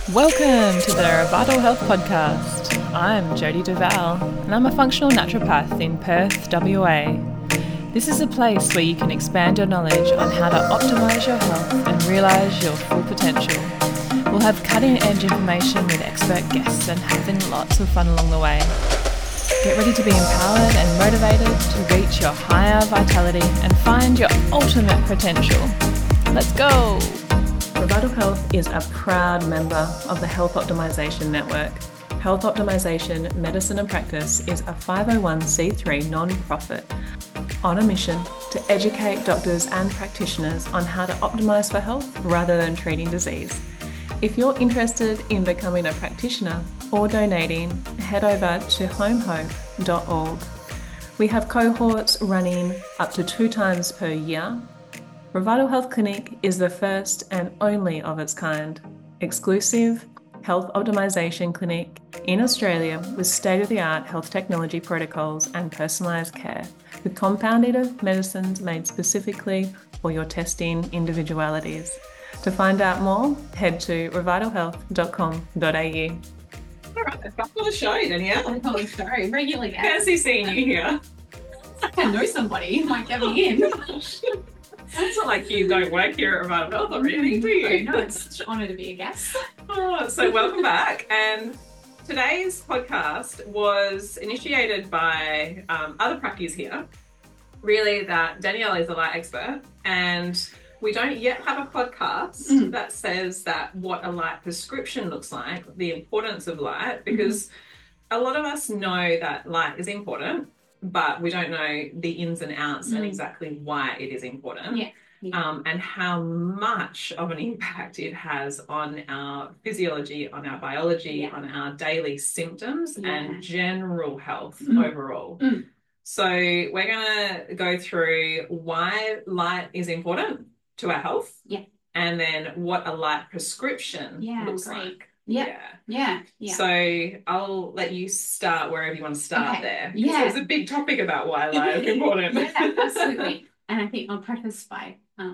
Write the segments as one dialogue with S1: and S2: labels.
S1: Welcome to the Vital Health Podcast. I'm Jodie Duval and I'm a functional naturopath in Perth, WA. This is a place where you can expand your knowledge on how to optimise your health and realise your full potential. We'll have cutting-edge information with expert guests and having lots of fun along the way. Get ready to be empowered and motivated to reach your higher vitality and find your ultimate potential. Let's go! Vital Health is a proud member of the Health Optimisation Network. Health Optimisation Medicine and Practice is a 501c3 non-profit on a mission to educate doctors and practitioners on how to optimise for health rather than treating disease. If you're interested in becoming a practitioner or donating, head over to homehope.org. We have cohorts running up to 2 times per year. Revital Health Clinic is the first and only of its kind, exclusive health optimisation clinic in Australia with state-of-the-art health technology protocols and personalised care, with compounded medicines made specifically for your testing individualities. To find out more, head to revitalhealth.com.au.
S2: All right, back on the show, Danielle.
S3: Oh, sorry, regular guest.
S2: Fancy seeing you here.
S3: I know somebody might get me in.
S2: It's not like you don't work here at Revital Health or anything, do you?
S3: No, it's such an honour to be a guest.
S2: So welcome back. And today's podcast was initiated by other practices here. Really, that Danielle is a light expert, and we don't yet have a podcast that says that what a light prescription looks like, the importance of light, because a lot of us know that light is important, but we don't know the ins and outs and exactly why it is important.
S3: Yeah.
S2: And how much of an impact it has on our physiology, on our biology, on our daily symptoms and general health overall. So we're going to go through why light is important to our health, and then what a light prescription looks like.
S3: Yeah.
S2: So I'll let you start wherever you want to start there.
S3: Yeah.
S2: There's a big topic about why light is important.
S3: Yeah, absolutely. And I think I'll preface by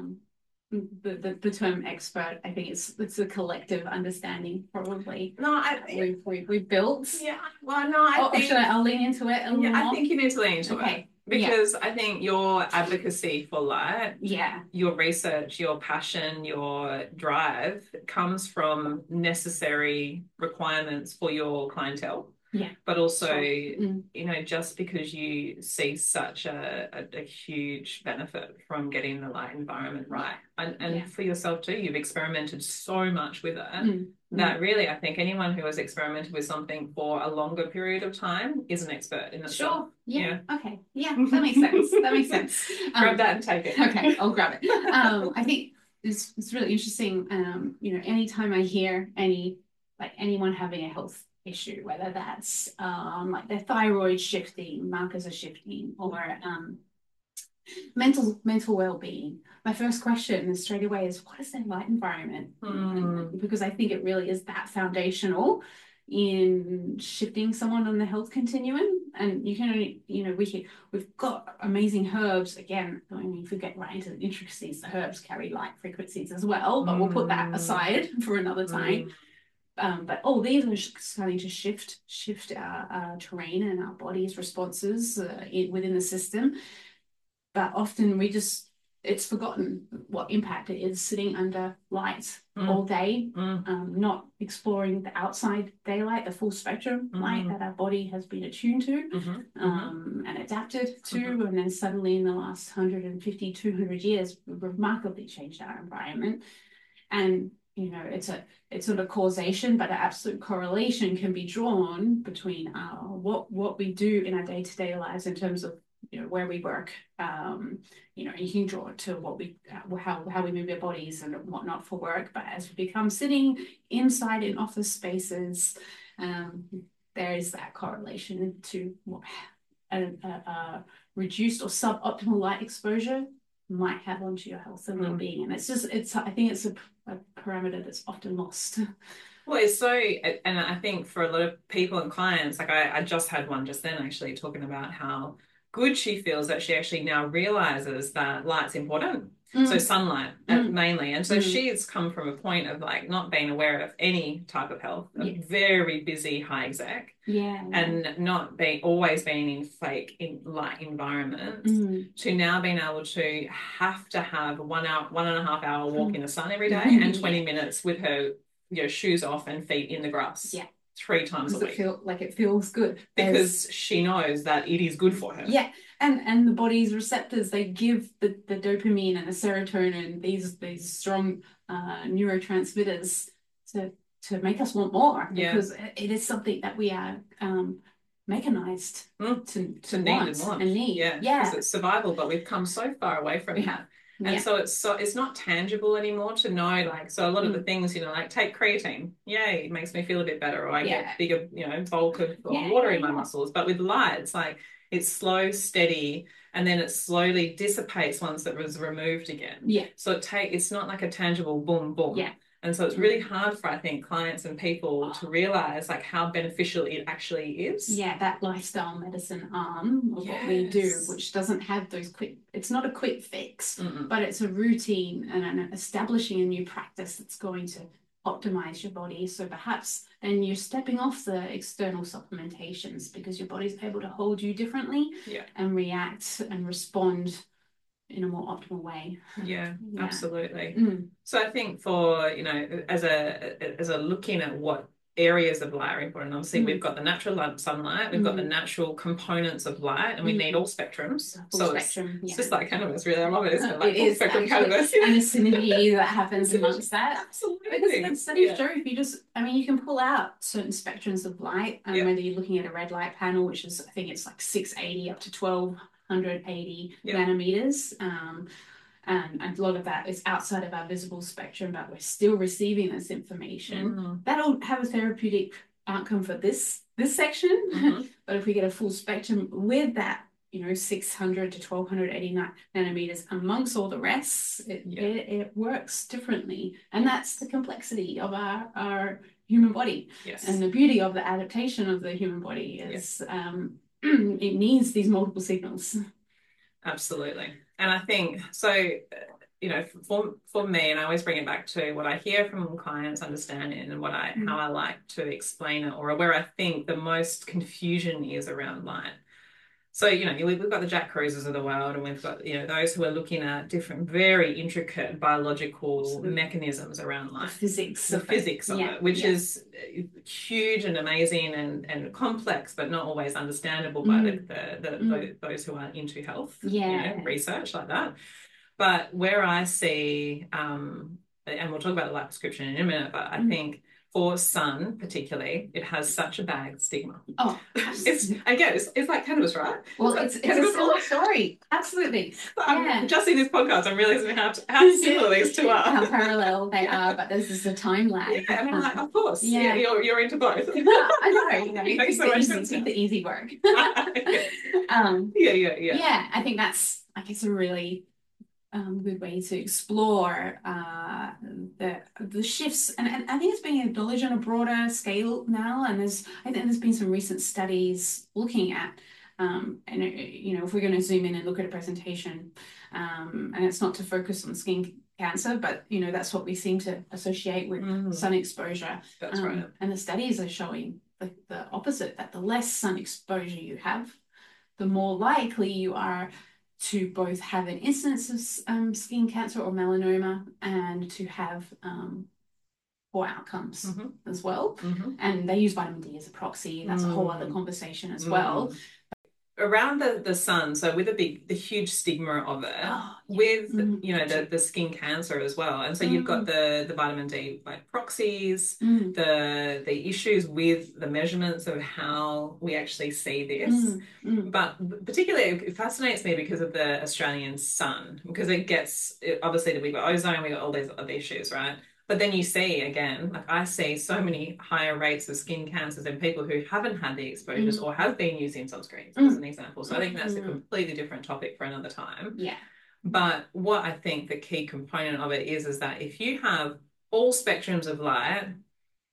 S3: the term expert. I think it's a collective understanding, probably.
S2: No,
S3: we've built.
S2: Yeah. Well, no, I think
S3: I'll lean into it a little more?
S2: I think you need to lean into it. Because I think your advocacy for light, your research, your passion, your drive comes from necessary requirements for your clientele. Yeah. But also, you know, just because you see such a huge benefit from getting the light environment right. And for yourself too, you've experimented so much with it that really I think anyone who has experimented with something for a longer period of time is an expert in itself.
S3: Sure. Yeah. Okay. Yeah, that makes sense. That makes sense.
S2: Grab that and take it.
S3: Okay, I'll grab it. I think it's really interesting. You know, anytime I hear anyone having a health issue, whether that's like their thyroid shifting, markers are shifting, or mental well-being, my first question is straight away is, what is their light environment? Because I think it really is that foundational in shifting someone on the health continuum. And you can only, you know, we've got amazing herbs. Again, I mean, if we get right into the intricacies, the herbs carry light frequencies as well, but we'll put that aside for another time. But all these are starting to shift our terrain and our body's responses within the system. But often it's forgotten what impact it is sitting under light all day, not exploring the outside daylight, the full spectrum light that our body has been attuned to and adapted to. And then suddenly in the last 150, 200 years, we've remarkably changed our environment. And you know, it's not a causation, but an absolute correlation can be drawn between what we do in our day-to-day lives in terms of, you know, where we work. You know, you can draw it to how we move our bodies and whatnot for work. But as we become sitting inside in office spaces, there is that correlation to what a reduced or suboptimal light exposure might have onto your health and well-being. And I think it's a parameter that's often lost.
S2: Well, it's so, and I think for a lot of people and clients, like I just had one just then actually talking about how good she feels that she actually now realizes that light's important. So sunlight mainly. And so she's come from a point of like not being aware of any type of health, a very busy high exec. And not always being in light environments to now being able to have 1 hour, 1.5 hour walk in the sun every day and 20 minutes with her shoes off and feet in the grass. 3 times a week.
S3: It feels good
S2: because she knows that it is good for her.
S3: And the body's receptors, they give the dopamine and the serotonin, these strong neurotransmitters to make us want more, because it is something that we are mechanized to
S2: need and need. Because it's survival, but we've come so far away from that. And so it's not tangible anymore to know, like, so a lot of the things, like take creatine. Yay, it makes me feel a bit better, or I get bigger, bulk of water in my muscles. But with light, it's like it's slow, steady, and then it slowly dissipates once it was removed again. So it's not like a tangible boom, boom. And so it's really hard for, I think, clients and people to realize like how beneficial it actually is.
S3: That lifestyle medicine arm of what we do, which doesn't have those it's not a quick fix, but it's a routine and establishing a new practice that's going to optimize your body. So perhaps then you're stepping off the external supplementations because your body's able to hold you differently and react and respond in a more optimal way.
S2: Absolutely. So I think for as a looking at what areas of light are important, obviously we've got the natural sunlight, we've got the natural components of light, and we need all spectrums. It's just like cannabis, really. I love it. It's like full spectrum cannabis,
S3: and the synergy that happens amongst that.
S2: Absolutely.
S3: Because studies show if you can pull out certain spectrums of light, whether you're looking at a red light panel, which is, I think it's like 680 up to 1280 nanometers, and a lot of that is outside of our visible spectrum, but we're still receiving this information. That'll have a therapeutic outcome for this section. But if we get a full spectrum with that, 600 to 1280 nanometers amongst all the rest, it works differently. And that's the complexity of our human body. And the beauty of the adaptation of the human body is it needs these multiple signals.
S2: Absolutely. And I think so, for me, and I always bring it back to what I hear from clients understanding and how I like to explain it, or where I think the most confusion is around light. So, we've got the Jack Cruisers of the world, and we've got, those who are looking at different, very intricate biological mechanisms around light.
S3: The
S2: physics of it, which is huge and amazing and complex, but not always understandable by those who are into health, research like that. But where I see, and we'll talk about the light prescription in a minute, but I think for sun particularly, it has such a bad stigma. It's like cannabis, right?
S3: Well, it's a similar story. Absolutely.
S2: Just in this podcast, I'm realizing how similar these two are.
S3: How parallel they are, but there's just a time lag.
S2: And I'm like, of course. You're into both.
S3: I know.
S2: Thanks so much.
S3: Take the easy work. I think that's it's a really good way to explore the shifts, and I think it's being acknowledged on a broader scale now. And I think there's been some recent studies looking at, and if we're going to zoom in and look at a presentation, and it's not to focus on skin cancer, but that's what we seem to associate with sun exposure.
S2: That's right.
S3: And the studies are showing the opposite, that the less sun exposure you have, the more likely you are to both have an incidence of skin cancer or melanoma, and to have poor outcomes as well. And they use vitamin D as a proxy. That's a whole other conversation as well.
S2: Around the sun, so with the huge stigma of it, with the skin cancer as well, and so you've got the vitamin D like proxies, the issues with the measurements of how we actually see this, but particularly it fascinates me because of the Australian sun, because obviously we've got ozone, we've got all these other issues, right? But then you see, again, like I see so many higher rates of skin cancers in people who haven't had the exposures or have been using sunscreens, as an example. So I think that's a completely different topic for another time. But what I think the key component of it is that if you have all spectrums of light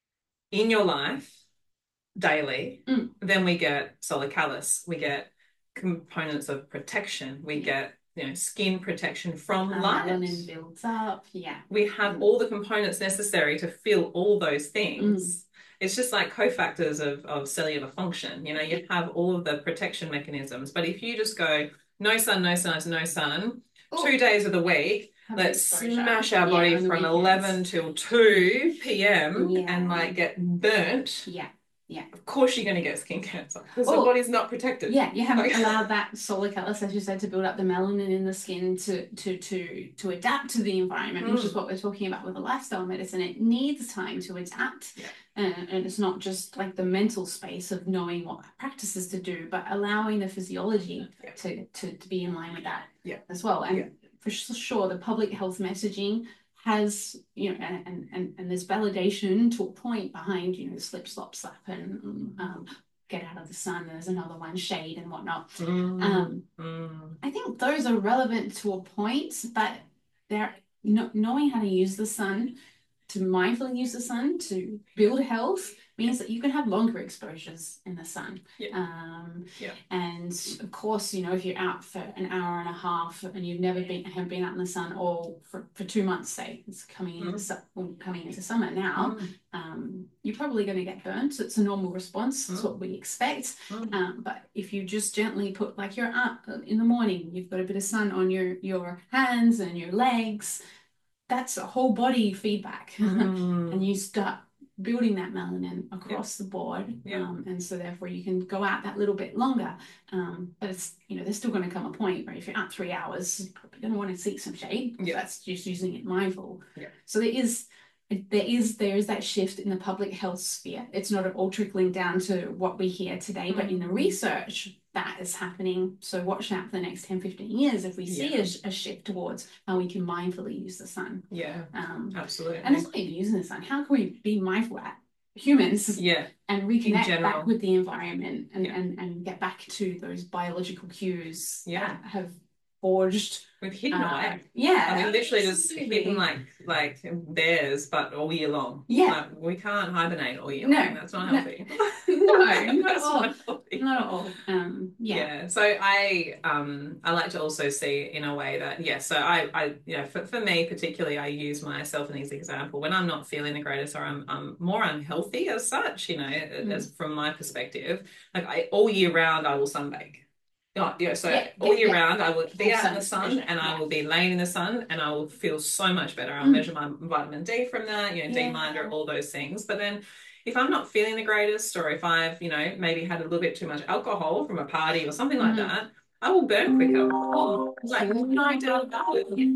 S2: in your life daily, then we get solar callus, we get components of protection. We get, you know, skin protection from light.
S3: Melanin builds up. Yeah.
S2: We have all the components necessary to feel all those things. It's just like cofactors of cellular function. You know, you have all of the protection mechanisms. But if you just go, no sun, no sun, no sun, 2 days of the week, let's smash our body from 11 till 2 p.m. and like get burnt.
S3: Yeah. Yeah.
S2: Of course you're going to get skin cancer because the body's not protected.
S3: Yeah, you haven't allowed that solar catalyst, as you said, to build up the melanin in the skin to adapt to the environment, which is what we're talking about with the lifestyle medicine. It needs time to adapt. Yeah. And it's not just like the mental space of knowing what practices to do, but allowing the physiology to be in line with that as well. And for sure, the public health messaging has, you know, and there's validation to a point behind, you know, slip, slop, slap, and get out of the sun. There's another one, shade and whatnot. I think those are relevant to a point, but they're knowing how to use the sun, to mindfully use the sun to build health, means that you can have longer exposures in the sun. And of course, you know, if you're out for an hour and a half and you've never been out in the sun, or for 2 months, say, it's coming into summer now, you're probably going to get burnt. So it's a normal response. It's what we expect. But if you just gently put, like, you're up in the morning, you've got a bit of sun on your hands and your legs, that's a whole body feedback. And you start building that melanin across the board. And so therefore you can go out that little bit longer. But it's, you know, there's still going to come a point where if you're out 3 hours, you're probably going to want to seek some shade. That's just using it mindful. So there is that shift in the public health sphere. It's not at all trickling down to what we hear today, but in the research that is happening. So watch out for the next 10, 15 years if we see a shift towards how we can mindfully use the sun.
S2: Absolutely.
S3: And it's not even using the sun. How can we be mindful at humans and reconnect back with the environment and get back to those biological cues that have forged
S2: with hidden away. I mean, literally just hidden like bears, but all year long. Like, we can't hibernate all year long. That's not healthy.
S3: Not at all. Not at all.
S2: So I like to also see in a way that so I you know, for me particularly, I use myself in this example when I'm not feeling the greatest, or I'm more unhealthy as such, you know, as from my perspective. Like, all year round I will sunbake. All year round I will be out in the sun, and I will be laying in the sun, and I will feel so much better. I'll measure my vitamin D from that, you know, D-minder, all those things. But then if I'm not feeling the greatest, or if I've, you know, maybe had a little bit too much alcohol from a party or something like that, I will burn quicker. No doubt about it.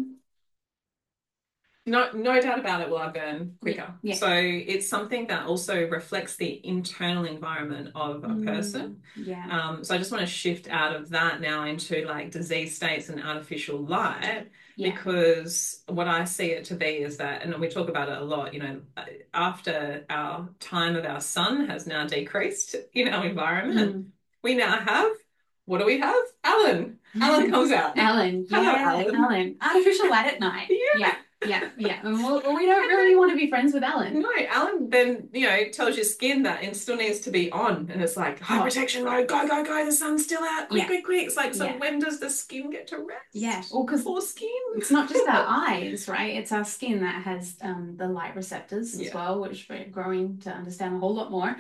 S2: No doubt about it, will I burn quicker. So it's something that also reflects the internal environment of a person. So I just want to shift out of that now into like disease states and artificial light, because what I see it to be is that, and we talk about it a lot, you know, after our time of our sun has now decreased in our environment, we now have, what do we have? Alan comes out.
S3: Alan. Artificial light at night. Yeah. And we don't really want to be friends with Alan.
S2: No, Alan then, you know, tells your skin that it still needs to be on, and it's like high protection mode, go, the sun's still out, quick. It's like, so when does the skin get to rest?
S3: Well, because
S2: poor skin.
S3: It's not just our eyes, right? It's our skin that has the light receptors as well, which we're growing to understand a whole lot more.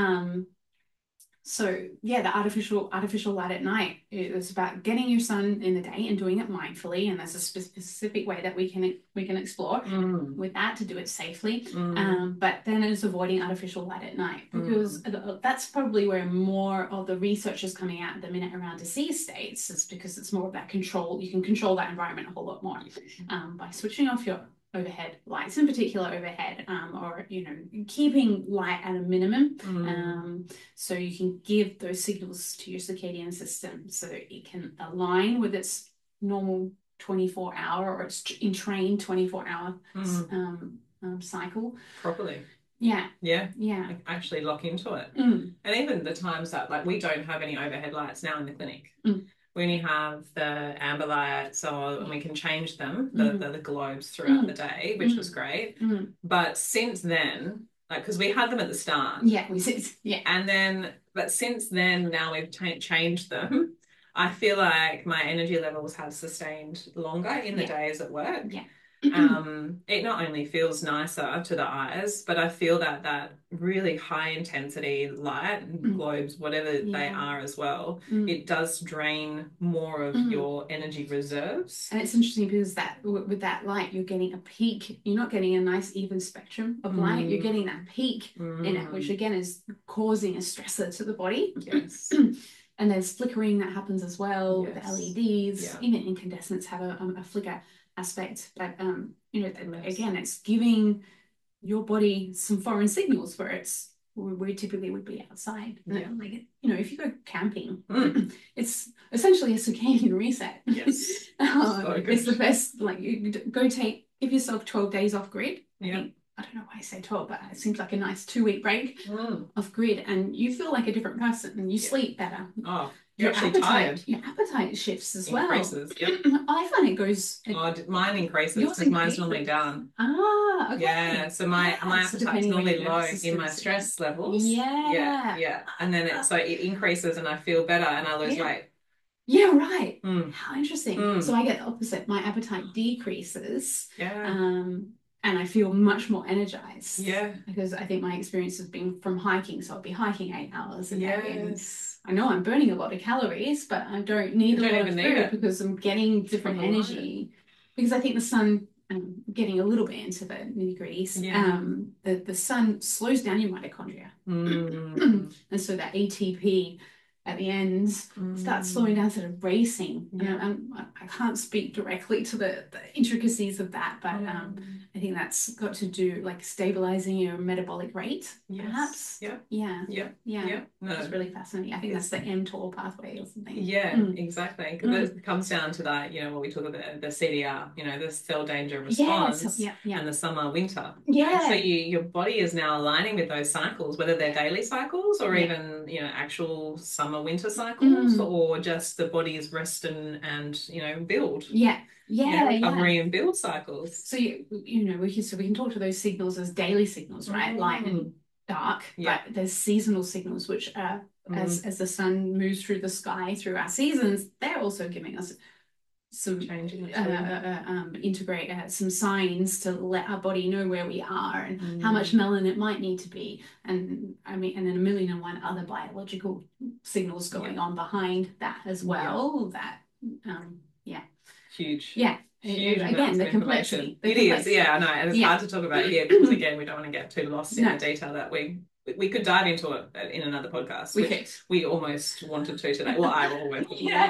S3: So the artificial light at night is about getting your sun in the day and doing it mindfully, and there's a specific way that we can explore with that to do it safely. But then it's avoiding artificial light at night, because that's probably where more of the research is coming out at the minute around disease states. Is because it's more of that control. You can control that environment a whole lot more by switching off your overhead lights, in particular overhead, or, you know, keeping light at a minimum, so you can give those signals to your circadian system so that it can align with its normal 24-hour or its entrained 24-hour cycle properly.
S2: Actually lock into it. And even the times that, like, we don't have any overhead lights now in the clinic. We only have the amber lights, and we can change them, the globes throughout the day, which was great. But since then, like, because we had them at the start.
S3: And then,
S2: but since then, now we've changed them. I feel like my energy levels have sustained longer in the days at work.
S3: Yeah.
S2: It not only feels nicer to the eyes, but I feel that that really high intensity light, globes, whatever they are as well, it does drain more of your energy reserves.
S3: And it's interesting because that with that light, you're getting a peak. You're not getting a nice even spectrum of light. You're getting that peak in it, which again is causing a stressor to the body.
S2: Yes.
S3: And there's flickering that happens as well with LEDs. Even incandescents have a flicker aspect, but you know, again, it's giving your body some foreign signals where it's we typically would be outside. Like, you know, if you go camping, it's essentially a circadian reset.
S2: Yes.
S3: It's the best. Like, you go give yourself 12 days off grid. I don't know why I say 12, but it seems like a nice 2-week break off grid, and you feel like a different person, and you sleep better.
S2: Oh, you're actually tired.
S3: Your appetite shifts as well.
S2: Increases. Yep.
S3: I find it goes.
S2: Mine increases because mine's normally down.
S3: Ah, okay.
S2: Yeah, so my appetite's normally low in my stress levels. Yeah. And then it increases, and I feel better, and I lose weight.
S3: Yeah, right. How interesting. So I get the opposite. My appetite decreases. And I feel much more energized. Yeah. Because I think my experience has been from hiking. So I'll be hiking 8 hours a day. Yes. I know I'm burning a lot of calories, but I don't need a lot of food because I'm getting different energy. Because I think the sun, getting a little bit into the nitty-gritties, the sun slows down your mitochondria. And so that ATP at the end starts slowing down, sort of racing. And I can't speak directly to the intricacies of that, but I think that's got to do like stabilizing your metabolic rate, perhaps. No, it's really fascinating. I think that's the mTOR pathway or something.
S2: Exactly, because it comes down to that, you know, what we talk about, the CDR, you know, the cell danger response, and the summer winter. So your body is now aligning with those cycles, whether they're daily cycles or even, you know, actual summer winter cycles, or just the body's rest and you know, build recovery and build cycles.
S3: So you know, we can talk to those signals as daily signals, right? Light and dark, but there's seasonal signals, which are as the sun moves through the sky through our seasons, they're also giving us some integrate some signs to let our body know where we are and how much melanin it might need to be, and I mean, and then 1,000,001 other biological signals going on behind that as well. That
S2: huge.
S3: Huge again, the complexity.
S2: It is, I know, and it's hard to talk about here because again, we don't want to get too lost in the detail that we could dive into it in another podcast, which we almost wanted to today. Well, I always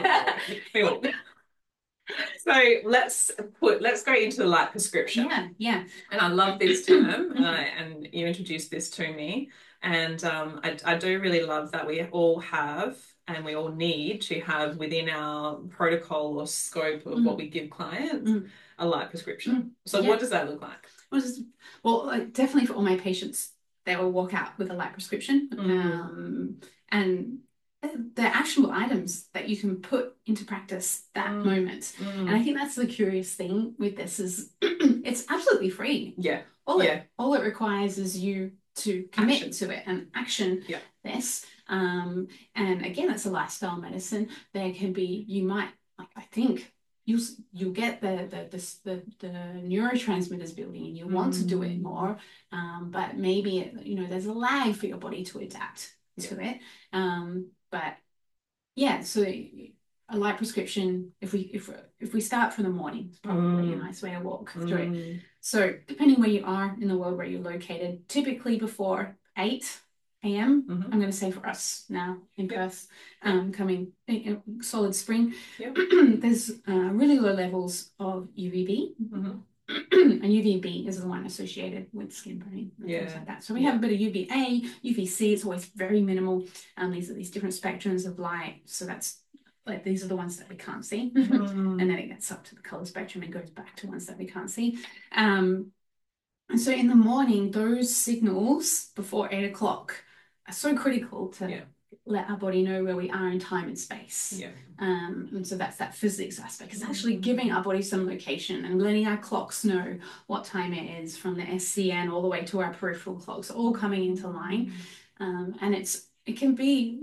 S2: So let's go into the light prescription. And I love this term, and you introduced this to me, and I do really love that we all have, and we all need to have within our protocol or scope of what we give clients a light prescription. So what does that look like?
S3: Well, definitely for all my patients, they will walk out with a light prescription, and they're actionable items that you can put into practice that moment. And I think that's the curious thing with this is it's absolutely free. All it requires is you to commit to it and action this. And again, it's a lifestyle medicine. There can be, you might, like, I think you'll get the neurotransmitters building and you want to do it more, but maybe you know, there's a lag for your body to adapt to it. But so a light prescription, if we start from the morning, it's probably a nice way to walk through it. So depending where you are in the world, where you're located, typically before 8 a.m. I'm going to say for us now in Perth, coming solid spring, there's really low levels of UVB. And UVB is the one associated with skin burning and things like that. So we have a bit of UVA, UVC. It's always very minimal. These are these different spectrums of light. So that's like, these are the ones that we can't see. And then it gets up to the color spectrum and goes back to ones that we can't see. And so in the morning, those signals before 8 o'clock are so critical to let our body know where we are in time and space. And so that's that physics aspect. It's actually giving our body some location and letting our clocks know what time it is, from the SCN all the way to our peripheral clocks, all coming into line. And it can be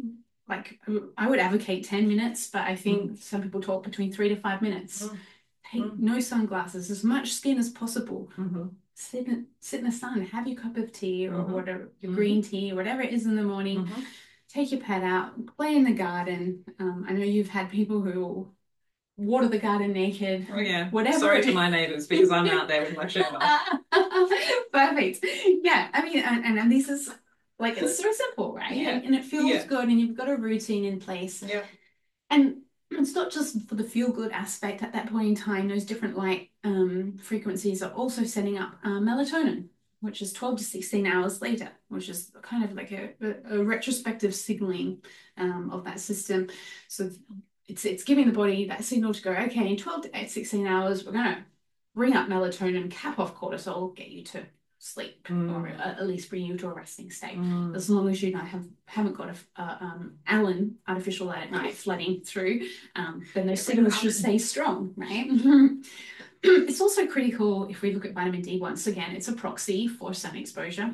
S3: like I would advocate 10 minutes, but I think some people talk between 3 to 5 minutes. Take no sunglasses, as much skin as possible. Sit in the sun, have your cup of tea or whatever, your green tea or whatever it is in the morning. Take your pet out, play in the garden. I know you've had people who water the garden naked.
S2: Oh yeah,
S3: whatever.
S2: Sorry to my neighbours because I'm out there with my shirt off.
S3: Perfect. Yeah, I mean, and this is like, it's so simple, right?
S2: Yeah.
S3: And it feels good, and you've got a routine in place.
S2: Yeah.
S3: And it's not just for the feel good aspect at that point in time. Those different light frequencies are also setting up melatonin, which is 12 to 16 hours later, which is kind of like a retrospective signaling of that system. So it's giving the body that signal to go, okay, in 12 to 16 hours, we're going to bring up melatonin, cap off cortisol, get you to sleep, or at least bring you to a resting state. As long as you haven't got Allen, artificial light at night, flooding through, then those signals should stay strong, right? It's also critical if we look at vitamin D. Once again, it's a proxy for sun exposure.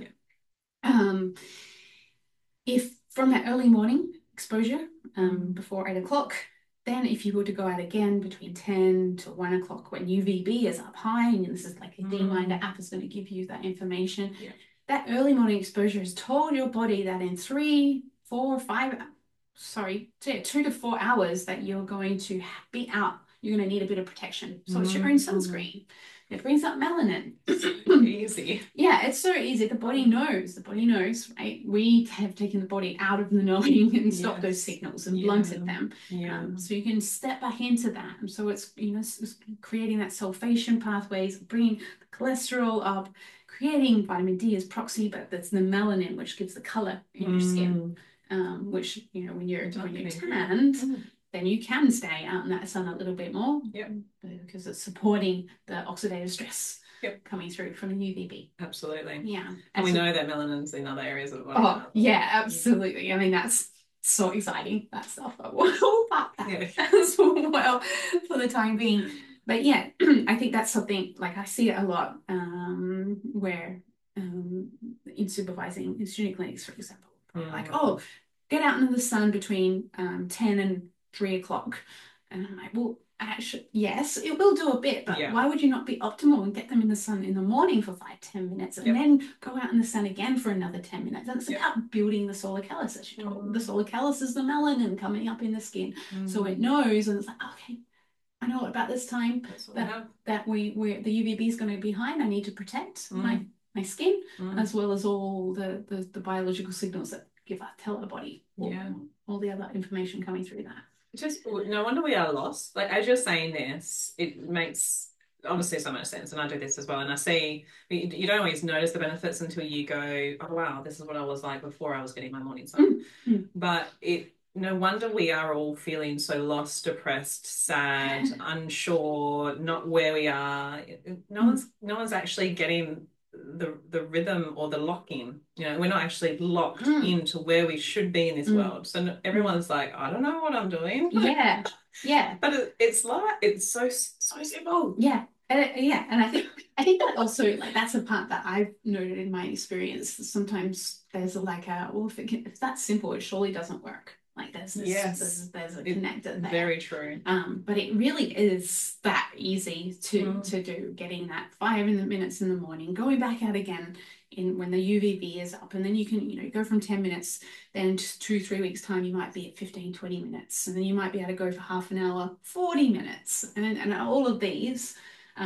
S3: If from that early morning exposure before 8 o'clock, then if you were to go out again between 10 to 1 o'clock when UVB is up high, and this is like a D-Minder app is going to give you that information, that early morning exposure has told your body that in 2 to 4 hours that you're going to be out, you're going to need a bit of protection. So it's your own sunscreen. It brings up melanin.
S2: Easy.
S3: Yeah, it's so easy. The body knows, right? We have taken the body out of the knowing and stopped those signals and blunted them. So you can step back into that. And so it's, it's creating that sulfation pathways, bringing the cholesterol up, creating vitamin D as proxy, but that's the melanin, which gives the color in your skin, which, when you're tanned, then you can stay out in that sun a little bit more because it's supporting the oxidative stress coming through from the UVB.
S2: Absolutely.
S3: Yeah.
S2: And we know that melanin's in other areas of the body.
S3: Oh, yeah, absolutely. I mean, that's so exciting, that stuff. But we'll about that as well for the time being. But yeah, I think that's something, like I see it a lot where in supervising in student clinics, for example, like, get out into the sun between 10 and 3 o'clock. And I'm like, well, actually, yes, it will do a bit, but why would you not be optimal and get them in the sun in the morning for 5-10 minutes and then go out in the sun again for another 10 minutes? And it's about building the solar callus, as you told. The solar callus is the melanin coming up in the skin. So it knows, and it's like, okay, I know about this time that the UVB is going to be high, and I need to protect my skin, as well as all the biological signals that tell our body all the other information coming through that.
S2: Just no wonder we are lost. Like, as you're saying this, it makes obviously so much sense, and I do this as well. And I see you don't always notice the benefits until you go, oh wow, this is what I was like before I was getting my morning sun. But no wonder we are all feeling so lost, depressed, sad, unsure, not where we are. No one's actually getting the rhythm or the lock-in. We're not actually locked into where we should be in this world. So everyone's like, I don't know what I'm doing. But it's like, it's so simple.
S3: And I think that also, like, that's a part that I've noted in my experience. Sometimes there's if that's simple, it surely doesn't work. Like, there's a connector there.
S2: Very true.
S3: But it really is that easy to do, getting that 5 minutes in the morning, going back out again when the UVB is up, and then you can go from 10 minutes, then 2-3 weeks time you might be at 15-20 minutes, and then you might be able to go for half an hour, 40 minutes, and all of these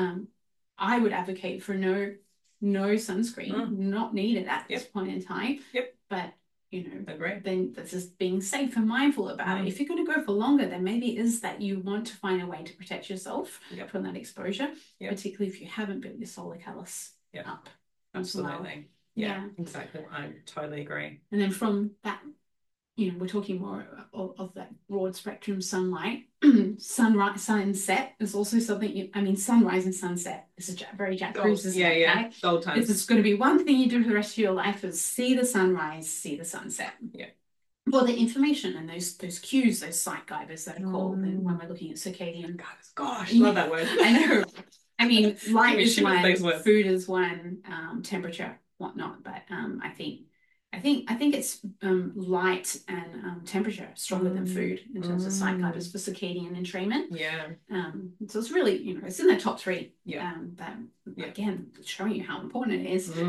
S3: I would advocate for no sunscreen, not needed at this point in time. But
S2: Agree.
S3: then that's just being safe and mindful about it. If you're going to go for longer, then maybe it is that you want to find a way to protect yourself from that exposure, particularly if you haven't built your solar callus up.
S2: Absolutely. Yeah, exactly. I totally agree.
S3: And then from that, we're talking more of that broad spectrum sunlight. Sunrise, sunset is also something. Sunrise and sunset is very Jack Kruse.
S2: Right? Old times.
S3: If it's going to be one thing you do for the rest of your life, is see the sunrise, see the sunset. Or the information and those cues, those sight guiders that are called when we're looking at circadian.
S2: Gosh, love that word.
S3: I know. Light is one, food is one, temperature, whatnot. But I think I think it's light and temperature stronger than food in terms of cycles for circadian entrainment.
S2: Yeah.
S3: So it's really, it's in the top three.
S2: Yeah.
S3: That again, showing you how important it is.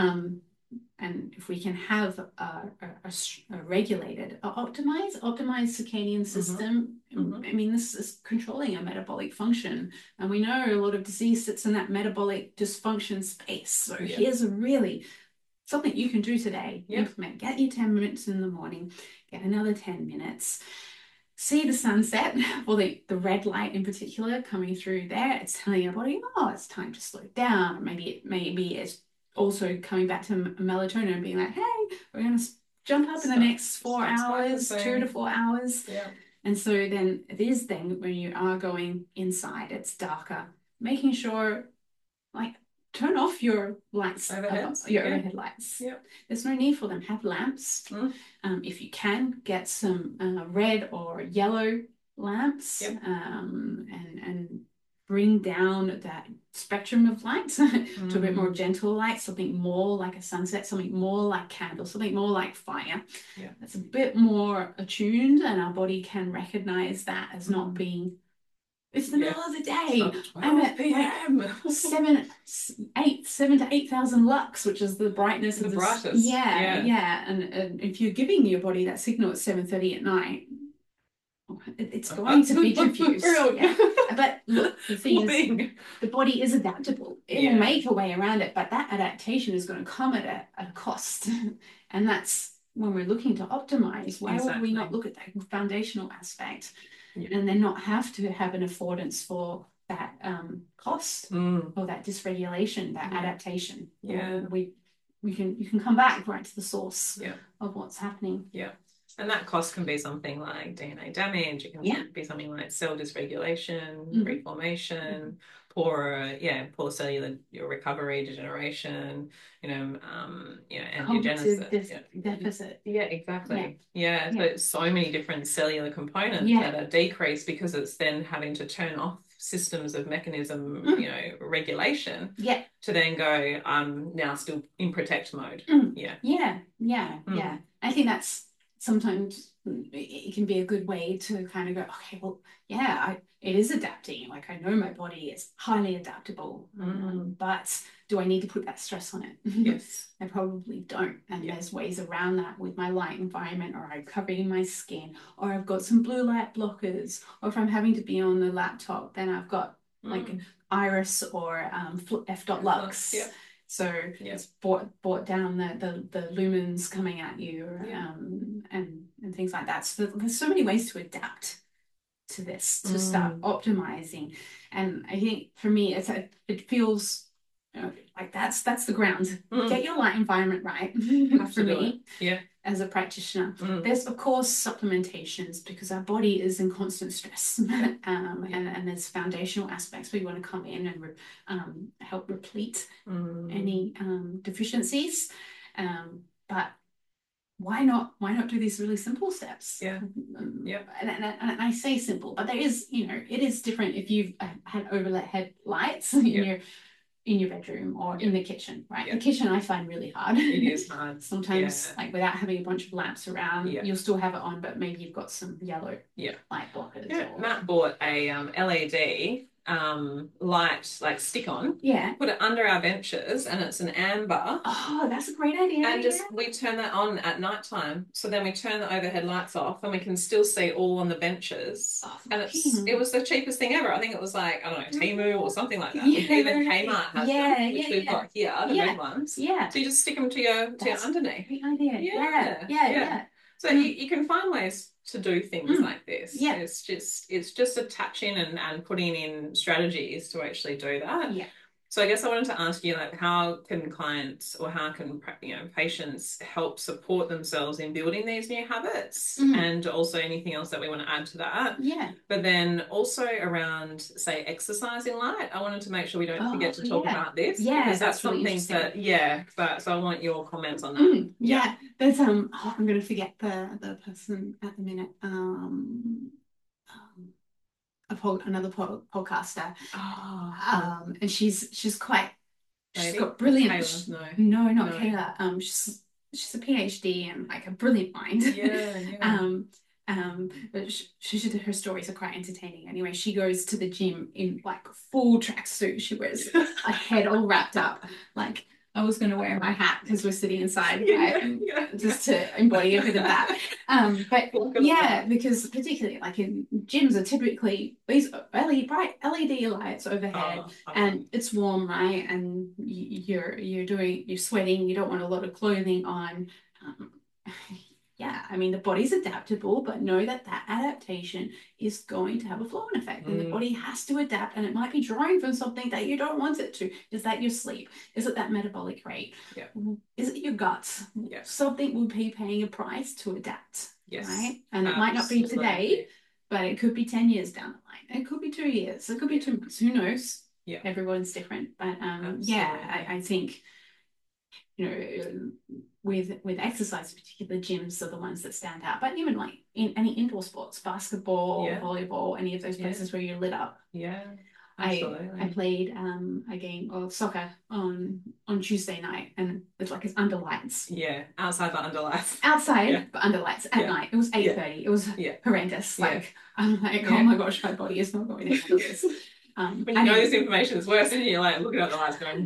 S3: And if we can have a regulated, optimized circadian system, I mean, this is controlling a metabolic function. And we know a lot of disease sits in that metabolic dysfunction space. So here's something you can do today. Implement, get your 10 minutes in the morning, get another 10 minutes. See the sunset, or the red light in particular coming through there. It's telling your body, oh, it's time to slow down. Maybe it's also coming back to melatonin and being like, hey, we're going to jump up in the next 4 hours, 2 to 4 hours.
S2: Yeah.
S3: And so then it is then when you are going inside, it's darker, making sure, like, turn off your lights, your overhead lights.
S2: Yep.
S3: There's no need for them. Have lamps. If you can, get some red or yellow lamps, and bring down that spectrum of light to a bit more gentle light, something more like a sunset, something more like candle, something more like fire. That's a bit more attuned, and our body can recognize that as not being, it's the middle of the day. I'm at PM. Like 7 to 8,000 lux, which is the brightness of the
S2: brightest.
S3: And if you're giving your body that signal at 7:30 at night, it's going to be confused. But look, the thing is, the body is adaptable. It will make a way around it, but that adaptation is going to come at a cost. And that's when we're looking to optimize. Why would we not look at that foundational aspect and then not have to have an affordance for that cost or that dysregulation, that adaptation? You can come back right to the source of what's happening.
S2: And that cost can be something like DNA damage. It can be something like cell dysregulation, reformation, poor cellular recovery, degeneration, angiogenesis.
S3: Deficit.
S2: Yeah, exactly. So many different cellular components that are decreased because it's then having to turn off systems of mechanism, regulation to then go, I'm now still in protect mode.
S3: I think that's sometimes it can be a good way to kind of go, okay, well, it is adapting. Like, I know my body is highly adaptable, but do I need to put that stress on it?
S2: Yes.
S3: I probably don't. And there's ways around that with my light environment, or I'm covering my skin, or I've got some blue light blockers, or if I'm having to be on the laptop, then I've got like Iris or f.lux. So it's brought down the lumens coming at you, and things like that. So there's so many ways to adapt to this, to start optimizing. And I think for me, it feels like that's the ground. Get your light environment right. For me, as a practitioner, there's of course supplementations, because our body is in constant stress, and there's foundational aspects where you want to come in and help replete any deficiencies, but why not do these really simple steps? And I say simple, but there is, it is different if you've had overhead lights in your bedroom or in the kitchen, right? The kitchen I find really hard.
S2: It is hard.
S3: Sometimes, like, without having a bunch of lamps around, you'll still have it on, but maybe you've got some yellow light blockers.
S2: Matt bought a LED light, like stick on. Put it under our benches, and it's an amber.
S3: Oh, that's a great idea.
S2: And we turn that on at night time. So then we turn the overhead lights off, and we can still see all on the benches. And it was the cheapest thing ever. I think it was like, I don't know, Temu or something like that. Even Kmart has them, which we've got here, the red ones. So you just stick them to your underneath.
S3: Great idea.
S2: So you can find ways to do things like this. It's just attaching and putting in strategies to actually do that. So I guess I wanted to ask you, like, how can clients, or how can patients help support themselves in building these new habits, and also anything else that we want to add to that. But then also around, say, exercising light, I wanted to make sure we don't forget to talk about this, because that's something that but so I want your comments on that.
S3: There's I'm going to forget the person at the minute. Another podcaster, and she's got brilliant.
S2: Kayla, no, not
S3: Kayla. she's a PhD and like a brilliant mind. But her stories are quite entertaining. Anyway, she goes to the gym in like full tracksuit. She wears a head all wrapped up. Like I was going to wear my hat because we're sitting inside, just to embody a bit of that. But yeah, because particularly like in gyms are typically these bright LED lights overhead, and it's warm, right? And you're sweating. You don't want a lot of clothing on. Yeah, I mean, the body's adaptable, but know that adaptation is going to have a flow-on effect, and the body has to adapt, and it might be drawing from something that you don't want it to. Is that your sleep? Is it that metabolic rate?
S2: Yeah.
S3: Is it your guts?
S2: Yeah.
S3: Something will be paying a price to adapt.
S2: Yes.
S3: Right? And it might not be today, but it could be 10 years down the line. It could be 2 years. It could be 2 months. Who knows?
S2: Yeah.
S3: Everyone's different. But I think, you know, with exercise, particular gyms are the ones that stand out. But even like in any indoor sports, basketball, volleyball, any of those places where you're lit up.
S2: Yeah.
S3: I played a game of soccer on Tuesday night, and it's like it's under lights.
S2: Yeah, outside but under lights.
S3: Outside but under lights at night. It was 8:30. It was horrendous. Like I'm like, oh my gosh, my body is not going to handle this.
S2: When you know this information is worse, and you're like looking at the lights going,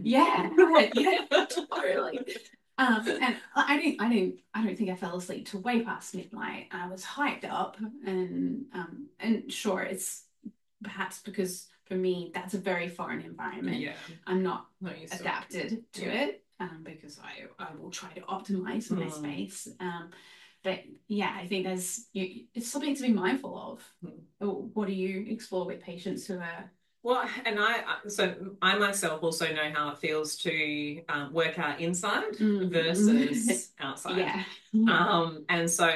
S3: totally. And I don't think I fell asleep till way past midnight. I was hyped up, and sure, it's perhaps because for me that's a very foreign environment.
S2: Yeah,
S3: I'm not adapted to it, because I will try to optimize my space. But yeah, I think it's something to be mindful of. What do you explore with patients who are?
S2: Well, and I myself also know how it feels to work out inside versus outside.
S3: Yeah.
S2: And so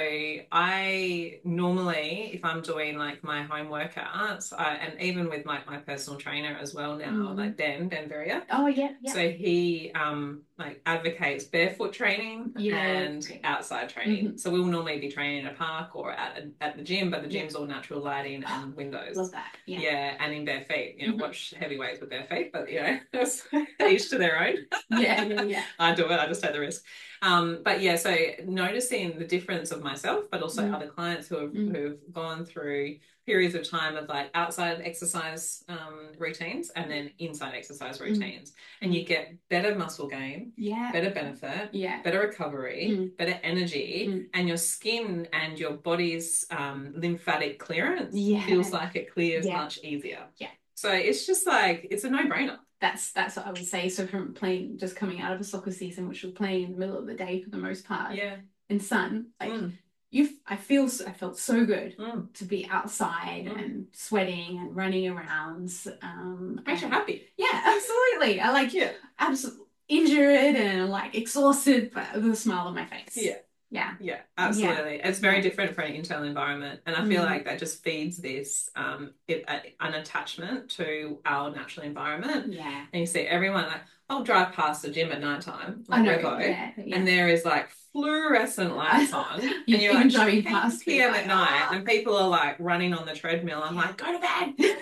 S2: I normally, if I'm doing like my home workouts, and even with my personal trainer as well now, like Ben Veria.
S3: Oh yeah.
S2: So he like advocates barefoot training and outside training. So we'll normally be training in a park or at the gym, but the gym's all natural lighting and windows.
S3: Love that.
S2: Yeah, and in bare feet. You know, watch heavy weights with bare feet, but you know, each to their own.
S3: Yeah.
S2: I do it. I just take the risk. But yeah, so noticing the difference of myself, but also other clients who've gone through periods of time of like outside exercise routines and then inside exercise routines, and you get better muscle gain, better benefit, better recovery, better energy, and your skin and your body's lymphatic clearance feels like it clears much easier. So it's just like, it's a no-brainer.
S3: That's what I would say. So from just coming out of a soccer season, which was playing in the middle of the day for the most part, in sun, like I felt so good to be outside and sweating and running around.
S2: Makes you happy.
S3: Yeah, absolutely. I like absolutely injured and like exhausted, but with a smile on my face.
S2: Yeah, absolutely. It's very different for an internal environment, and I feel like that just feeds this an attachment to our natural environment.
S3: Yeah,
S2: and you see everyone like, I'll drive past the gym at nighttime,
S3: like Revo,
S2: and there is like fluorescent lights on, and
S3: you're like driving past
S2: 10 p.m. at night, and people are like running on the treadmill. I'm like, go to bed.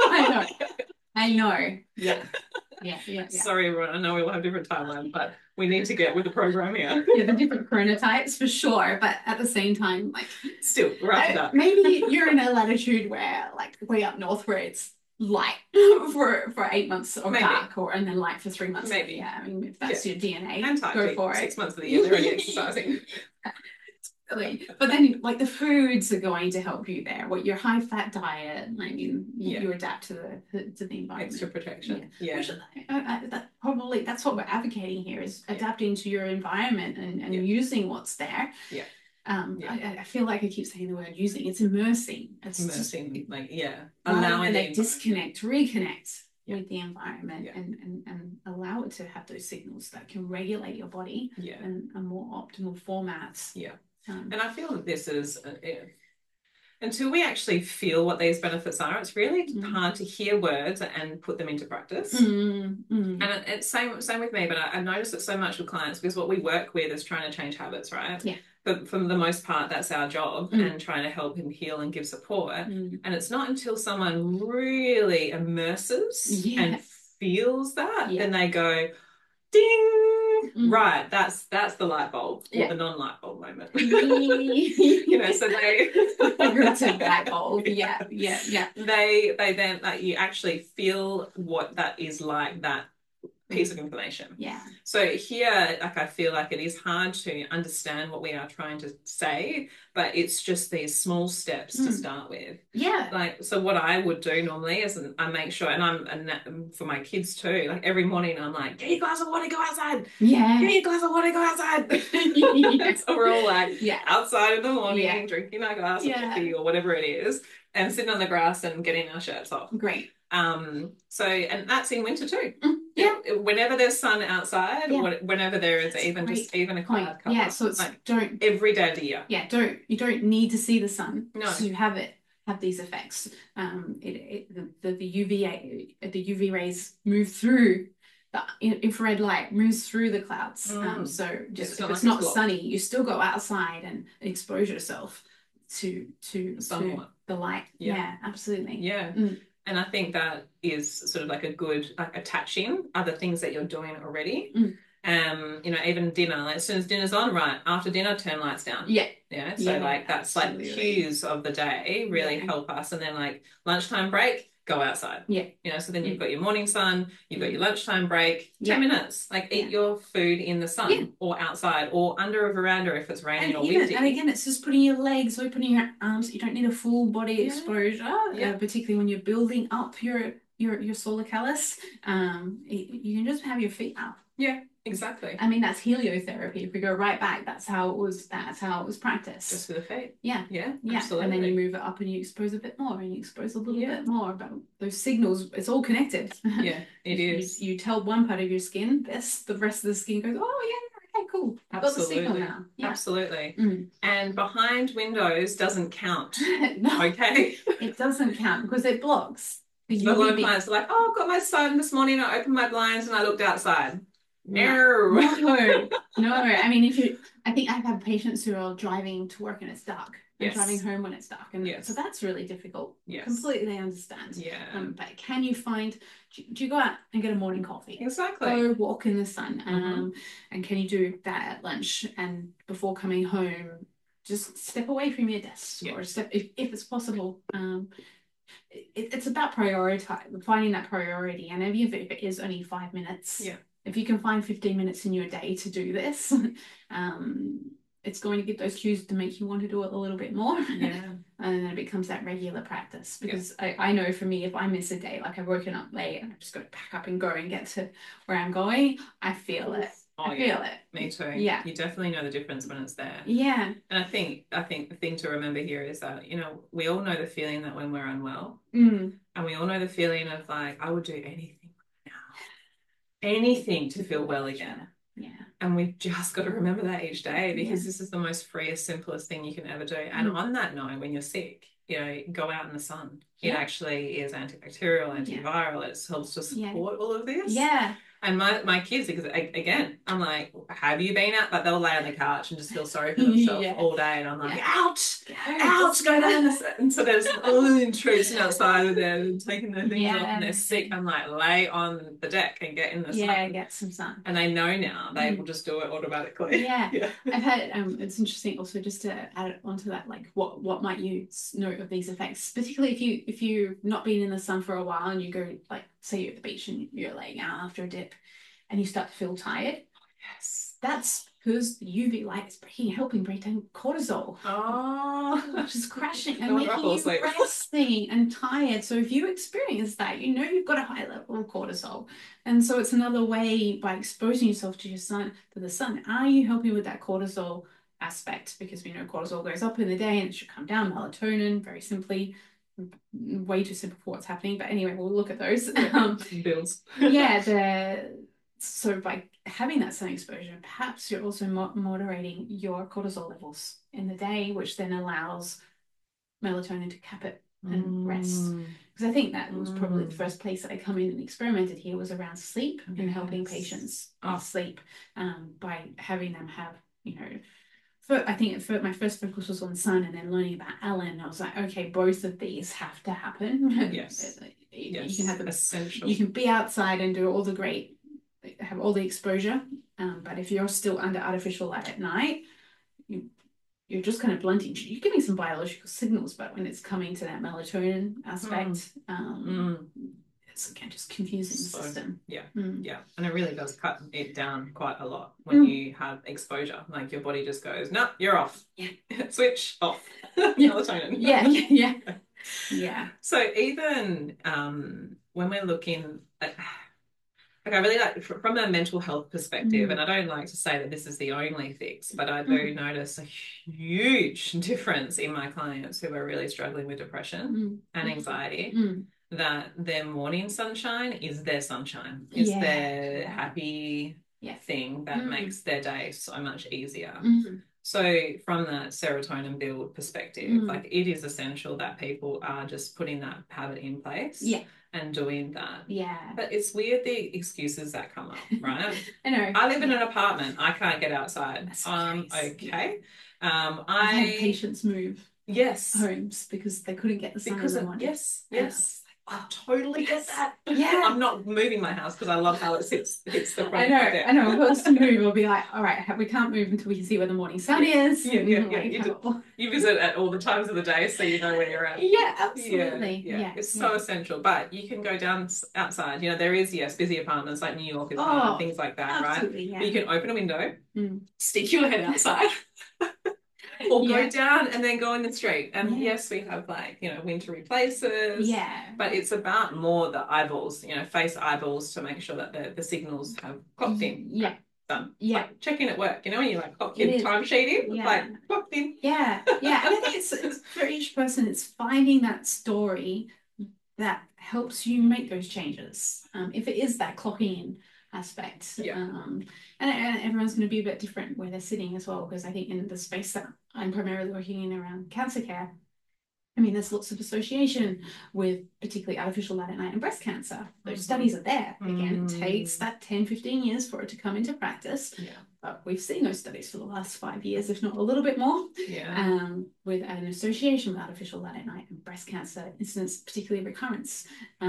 S3: I know. Yeah.
S2: Sorry, everyone. I know we all have different timelines, but we need to get with the program here.
S3: The different chronotypes for sure, but at the same time, like
S2: still, we're up to that.
S3: Maybe you're in a latitude where, like, way up north, where it's light for 8 months or dark, and then light for 3 months.
S2: Maybe.
S3: Yeah, I mean, if that's your DNA,
S2: Antarctic,
S3: go for it.
S2: 6 months of the year, they're only exercising.
S3: But then, like, the foods are going to help you there. What your high fat diet, I mean, you adapt to the environment.
S2: Extra protection.
S3: Which, that's what we're advocating here, is adapting to your environment and using what's there. I feel like I keep saying the word using. It's immersing. It's
S2: immersing, just, like
S3: allowing them to disconnect, reconnect with the environment, and allow it to have those signals that can regulate your body in a more optimal format.
S2: And I feel that this is until we actually feel what these benefits are, it's really hard to hear words and put them into practice. And it's same with me, but I've noticed it so much with clients, because what we work with is trying to change habits, right? But for the most part, that's our job, and trying to help him heal and give support. And it's not until someone really immerses and feels that, then they go, ding, right, that's the light bulb, or the non-light bulb moment. You know, so they
S3: figurative light bulb. Yeah.
S2: They then, like, you actually feel what that is like, that piece of information.
S3: Yeah.
S2: So here, like, I feel like it is hard to understand what we are trying to say, but it's just these small steps to start with.
S3: Yeah.
S2: Like, so what I would do normally is I make sure, and for my kids too, like every morning I'm like, get your glass of water, go outside.
S3: Yeah.
S2: Get your glass of water, go outside. So we're all like outside in the morning, drinking our glass of coffee or whatever it is, and sitting on the grass and getting our shirts off.
S3: Great.
S2: So, and that's in winter too.
S3: Yeah.
S2: Whenever there's sun outside, whenever there is even a cloud cover.
S3: Yeah, so it's
S2: like,
S3: don't
S2: every day of the year.
S3: Yeah, you don't need to see the sun
S2: to
S3: have these effects. The UV rays move through, the infrared light moves through the clouds. So just if it's not sunny, you still go outside and expose yourself to the light. Yeah, absolutely.
S2: Yeah. And I think that is sort of like a good, like, attaching other things that you're doing already. You know, even dinner, like, as soon as dinner's on, right, after dinner, turn lights down.
S3: Yeah.
S2: So like, that's absolutely. Like cues of the day really help us. And then, like, lunchtime break, go outside.
S3: Yeah.
S2: You know, so then you've got your morning sun, you've got your lunchtime break, 10 minutes, like, eat your food in the sun or outside or under a veranda if it's raining or windy.
S3: And again, it's just putting your legs, opening your arms. You don't need a full body exposure, particularly when you're building up your solar callus. You can just have your feet up.
S2: Yeah. Exactly.
S3: I mean, that's heliotherapy. If we go right back, that's how it was practiced.
S2: Just for the feet.
S3: Yeah.
S2: Absolutely.
S3: And then you move it up and you expose a bit more and you expose a little bit more about those signals. It's all connected.
S2: Yeah, it is.
S3: You tell one part of your skin this, the rest of the skin goes, oh yeah, okay, cool. I've got the signal now. Yeah.
S2: Absolutely. And behind windows doesn't count.
S3: No,
S2: okay.
S3: It doesn't count because it blocks.
S2: A lot of clients are like, oh, I've got my sun this morning, I opened my blinds and I looked outside. No.
S3: I mean, I think I've had patients who are driving to work and it's dark, and driving home when it's dark, and so that's really difficult. Completely understand. But can you find? Do you go out and get a morning coffee?
S2: Exactly.
S3: Go walk in the sun, and can you do that at lunch and before coming home? Just step away from your desk, or step if it's possible. It's about finding that priority, and if it is only 5 minutes. If you can find 15 minutes in your day to do this, it's going to get those cues to make you want to do it a little bit more. And then it becomes that regular practice. Because I know for me, if I miss a day, like I've woken up late and I've just got to pack up and go and get to where I'm going, I feel it. I feel it.
S2: Me too.
S3: Yeah.
S2: You definitely know the difference when it's there.
S3: Yeah.
S2: And I think the thing to remember here is that, you know, we all know the feeling that when we're unwell, and we all know the feeling of like, I would do anything to feel well again. And we've just got to remember that each day, because this is the most freest, simplest thing you can ever do. And on that note, when you're sick, you know, go out in the sun. It actually is antibacterial, antiviral. It helps to support all of this. And my kids, again, I'm like, have you been out? But they'll lay on the couch and just feel sorry for themselves all day. And I'm like, out, go down. And so there's all the intrusion outside of them taking their things off and they're sick. I'm like, lay on the deck and get in the sun.
S3: Yeah, get some sun.
S2: And they know now they will just do it automatically.
S3: Yeah. I've had, it's interesting also just to add it onto that, like what might you note of these effects, particularly if you've not been in the sun for a while and you go, like, say you're at the beach and you're laying out after a dip and you start to feel tired. That's because the UV light is helping break down cortisol. Which is crashing and making you resting and tired. So if you experience that, you know you've got a high level of cortisol. And so it's another way, by exposing yourself to the sun, are you helping with that cortisol aspect? Because we know cortisol goes up in the day and it should come down. Melatonin, very simply, way too simple for what's happening, but anyway, we'll look at those.
S2: Bills.
S3: So by having that sun exposure, perhaps you're also moderating your cortisol levels in the day, which then allows melatonin to cap it and rest. Because I think that was probably the first place that I come in and experimented here was around sleep and helping patients sleep, by having them have, you know, I think my first focus was on sun, and then learning about Ellen. I was like, okay, both of these have to happen. You can have essential. You can be outside and do have all the exposure, But if you're still under artificial light at night, you're just kind of blunting. You're giving some biological signals, but when it's coming to that melatonin aspect, it's again just confusing the system.
S2: Yeah, yeah, and it really does cut it down quite a lot when you have exposure. Like your body just goes, no, you're off.
S3: Yeah,
S2: switch off. Melatonin.
S3: Yeah.
S2: So even when we're looking at, like, I really like from a mental health perspective, and I don't like to say that this is the only fix, but I do notice a huge difference in my clients who are really struggling with depression and anxiety, that their morning sunshine is their sunshine, is their happy thing that makes their day so much easier. So from that serotonin build perspective, like it is essential that people are just putting that habit in place. And doing that. But it's weird the excuses that come up, right?
S3: I know.
S2: I live in an apartment. I can't get outside. Okay.
S3: I've had patients move
S2: homes
S3: because they couldn't get the sun in the morning.
S2: Yes. I totally get that. I'm not moving my house because I love how it hits the front.
S3: I know. If I was to move, I'll be like, all right, we can't move until we can see where the morning sun is.
S2: You visit at all the times of the day so you know where you're at.
S3: Yeah, absolutely.
S2: It's so essential. But you can go down outside. You know, there is, busy apartments like New York is one and things like that, right?
S3: Yeah.
S2: But you can open a window, stick your head outside. Or go down and then go in the street. And yes, we have wintry places. But it's about more the eyeballs, face eyeballs to make sure that the signals have clocked in. Done. Like check in at work, when you clock in timesheet in, clocked in.
S3: And I think it's for each person, it's finding that story that helps you make those changes. If it is that clocking in aspect. And everyone's going to be a bit different where they're sitting as well, because I think in the space that I'm primarily working in around cancer care, I mean, there's lots of association with particularly artificial light at night and breast cancer. Those studies are there. Again, it takes that 10, 15 years for it to come into practice. But we've seen those studies for the last 5 years, if not a little bit more, with an association with artificial light at night and breast cancer incidence, particularly recurrence.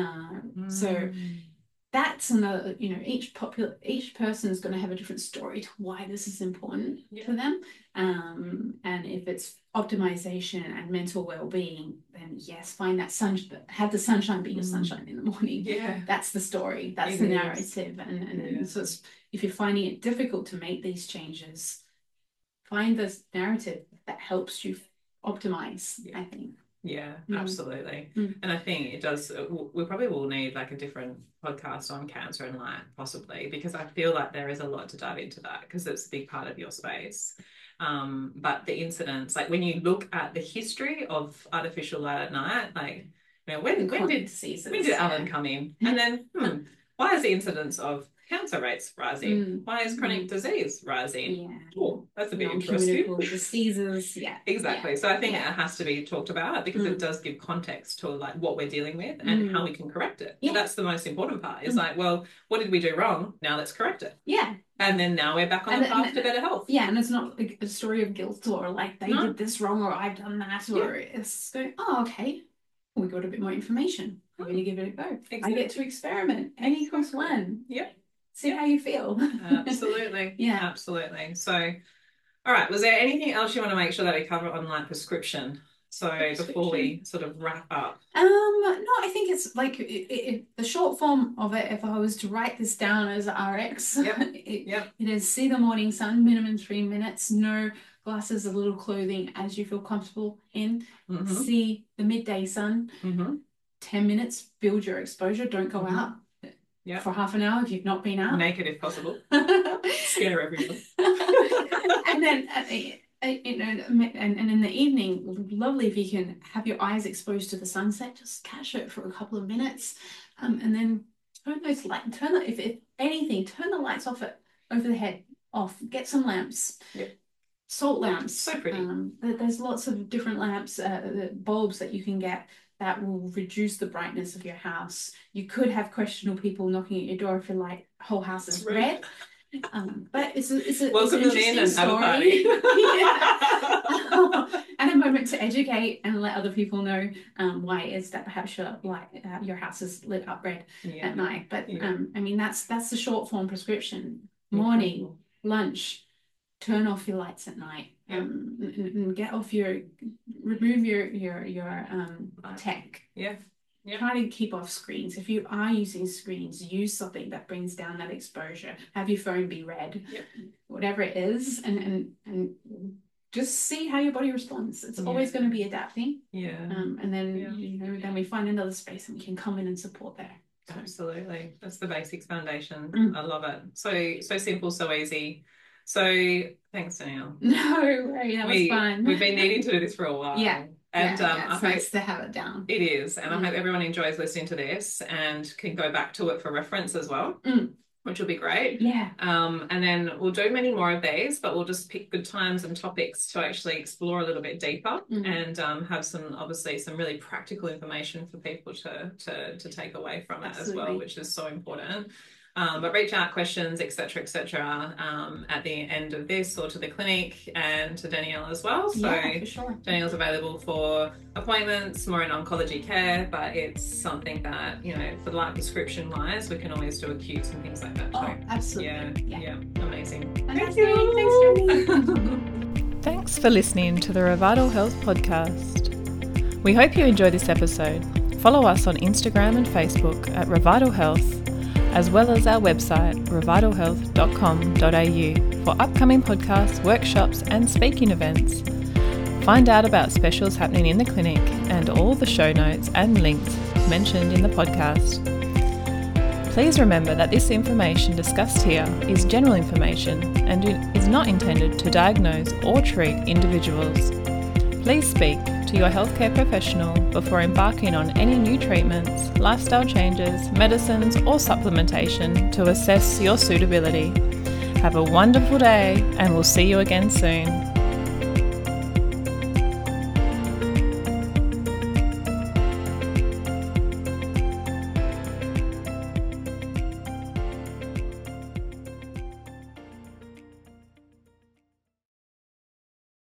S3: So that's another, each person is going to have a different story to why this is important for them. And if it's optimization and mental well-being, then yes, find that have the sunshine be your sunshine in the morning. That's the story. That's the narrative. And so if you're finding it difficult to make these changes, find this narrative that helps you optimize, I think.
S2: Yeah, absolutely. And I think it does, we probably will need like a different podcast on cancer and light, possibly, because I feel like there is a lot to dive into that, because it's a big part of your space. But the incidents, like when you look at the history of artificial light at night, like, when did Alan come in? And then, why is the incidence of cancer rates rising? Why is chronic disease rising? Oh, that's a bit interesting.
S3: Diseases,
S2: exactly. So I think it has to be talked about, because it does give context to like what we're dealing with and how we can correct it. And that's the most important part. Is like, well, what did we do wrong? Now let's correct it. And then now we're back on the path to better health.
S3: And it's not like a story of guilt or like they did this wrong or I've done that, or it's going, okay, we got a bit more information. I'm going to give it a go. I get to experiment. Any cost one. See how you feel.
S2: Absolutely. Absolutely. So, all right. Was there anything else you want to make sure that we cover on light prescription? So before we sort of wrap up.
S3: No, I think it's like the short form of it, if I was to write this down as RX, it is see the morning sun, minimum 3 minutes, no glasses of little clothing as you feel comfortable in. See the midday sun, 10 minutes, build your exposure, don't go out. For half an hour if you've not been out.
S2: Naked if possible. Scare everyone.
S3: And then and in the evening, lovely if you can have your eyes exposed to the sunset, just catch it for a couple of minutes, and then turn the lights off over the head, get some lamps. Salt lamps.
S2: So pretty.
S3: There's lots of different lamps, the bulbs that you can get that will reduce the brightness of your house. You could have questionable people knocking at your door if your whole house is red. But it's a
S2: welcome
S3: it's an
S2: them in and
S3: story.
S2: have a party.
S3: And a moment to educate and let other people know why it is that perhaps your house is lit up red at night. But I mean that's the short form prescription. morning, lunch, turn off your lights at night, and remove your tech.
S2: Yeah.
S3: Try to keep off screens. If you are using screens, use something that brings down that exposure. Have your phone be red, whatever it is, and just see how your body responds. It's always going to be adapting. And then then we find another space and we can come in and support there.
S2: So. Absolutely, that's the basics foundation. I love it. So simple, so easy. So thanks, Danielle.
S3: No worry, that was fun.
S2: We've been needing to do this for a while. And
S3: it's nice to have it down.
S2: It is. And I hope everyone enjoys listening to this and can go back to it for reference as well, which will be great. And then we'll do many more of these, but we'll just pick good times and topics to actually explore a little bit deeper and have some really practical information for people to take away from it as well, which is so important. But reach out, questions, etc., at the end of this or to the clinic and to Danielle as well. So
S3: for sure.
S2: Danielle's available for appointments, more in oncology care, but it's something that, for light prescription wise, we can always do acutes and things like that too.
S3: Oh, absolutely.
S2: Yeah. Amazing.
S3: Thanks, Jenny.
S1: Thanks for listening to the Revital Health Podcast. We hope you enjoy this episode. Follow us on Instagram and Facebook at Revital Health, as well as our website, revitalhealth.com.au, for upcoming podcasts, workshops and speaking events. Find out about specials happening in the clinic and all the show notes and links mentioned in the podcast. Please remember that this information discussed here is general information and is not intended to diagnose or treat individuals. Please speak to your healthcare professional before embarking on any new treatments, lifestyle changes, medicines or supplementation to assess your suitability. Have a wonderful day and we'll see you again soon.